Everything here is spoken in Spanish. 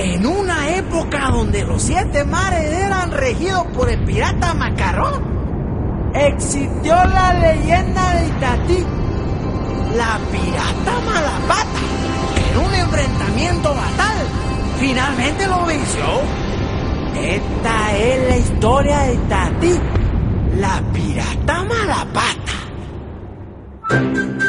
En una época donde los 7 mares eran regidos por el pirata Macarrón, existió la leyenda de Itatí, la pirata Malapata, que en un enfrentamiento fatal finalmente lo venció. Esta es la historia de Itatí, la pirata Malapata.